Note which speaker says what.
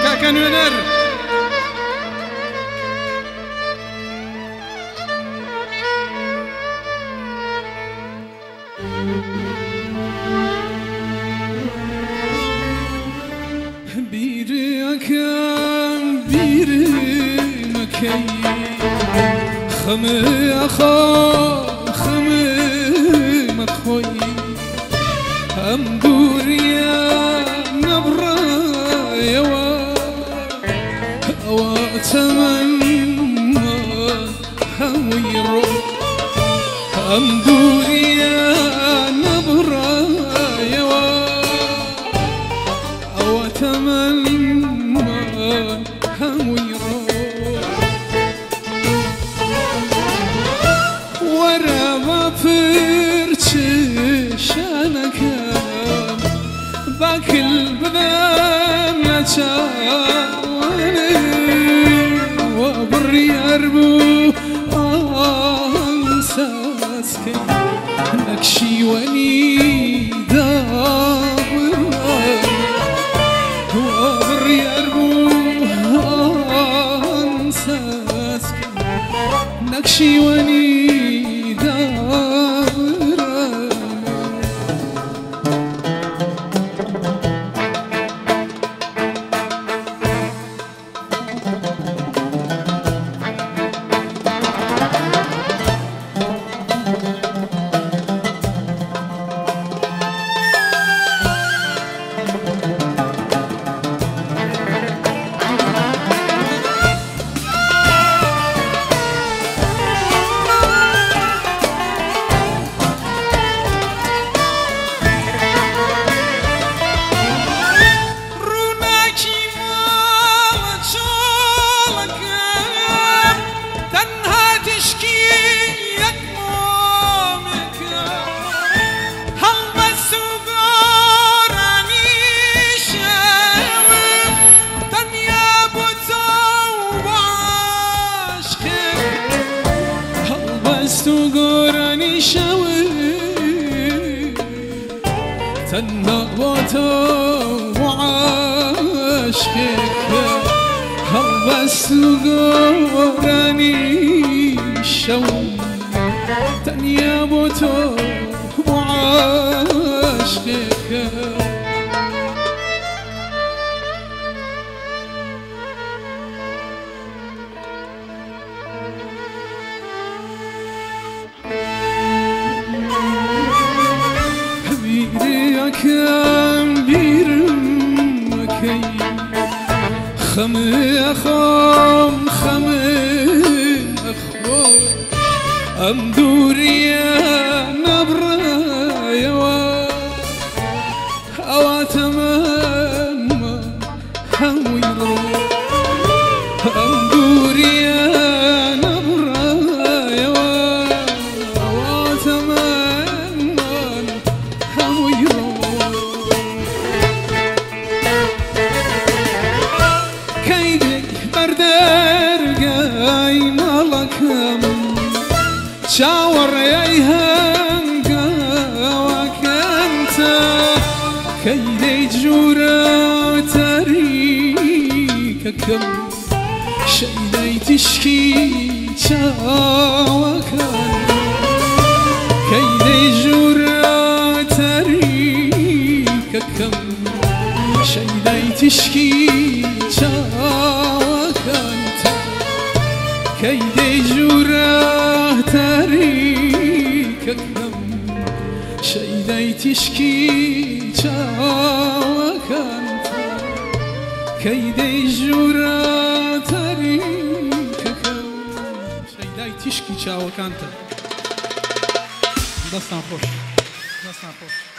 Speaker 1: كاكا نونر بيري أكام بيري مكي خمي أخا خمي مخوي أمدوريا نبرا يوا واتمنى هويرو أمدوريا نبرا يوا واتمنى هويرو ورا ما فرشانك باكل بدن نشاوني وبري أربو أنساسك نكشي وني دابرنا وبري أربو أنساسك نكشي وني تو گرانی شوی تنها با تو و عشقك هل بس تو گرانی شوی تنها با تو و عشقك كم بيرم مكي خمي أخام خمي أخو أمدوريا نبرا يوا أواتمنى هويرو أمدوريا نبرا يوا أواتمنى هويرو شاور يهنقا وكنت كيدي جورا تريككم شيدي تشكي شاوكان كيدي جورا تريككم شيدي تشكي شاوكان كيدي جورا تريككم شيدي تشكي شاوكانت كيدي جورا تريككم شيدي تشكي شاوكانت دستان خوش